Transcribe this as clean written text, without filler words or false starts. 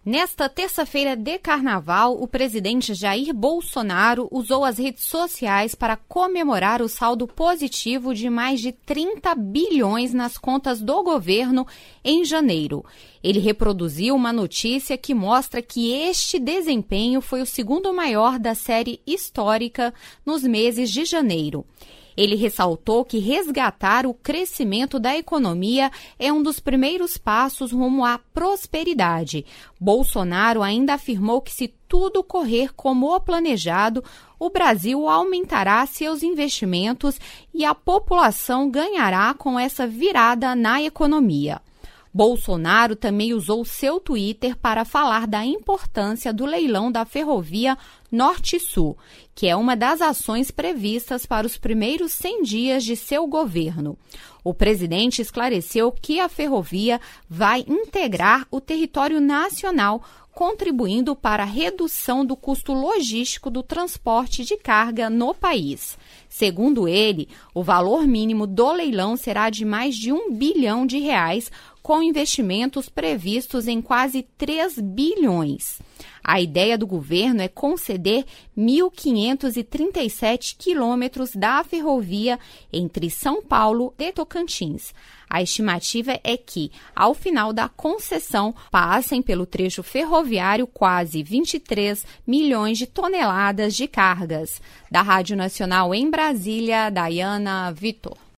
Nesta terça-feira de carnaval, o presidente Jair Bolsonaro usou as redes sociais para comemorar o saldo positivo de mais de 30 bilhões nas contas do governo em janeiro. Ele reproduziu uma notícia que mostra que este desempenho foi o segundo maior da série histórica nos meses de janeiro. Ele ressaltou que resgatar o crescimento da economia é um dos primeiros passos rumo à prosperidade. Bolsonaro ainda afirmou que, se tudo correr como o planejado, o Brasil aumentará seus investimentos e a população ganhará com essa virada na economia. Bolsonaro também usou seu Twitter para falar da importância do leilão da ferrovia Norte-Sul, que é uma das ações previstas para os primeiros 100 dias de seu governo. O presidente esclareceu que a ferrovia vai integrar o território nacional, contribuindo para a redução do custo logístico do transporte de carga no país. Segundo ele, o valor mínimo do leilão será de mais de R$1 bilhão, com investimentos previstos em quase 3 bilhões. A ideia do governo é conceder 1.537 quilômetros da ferrovia entre São Paulo e Tocantins. A estimativa é que, ao final da concessão, passem pelo trecho ferroviário quase 23 milhões de toneladas de cargas. Da Rádio Nacional em Brasília, Dayana Vitor.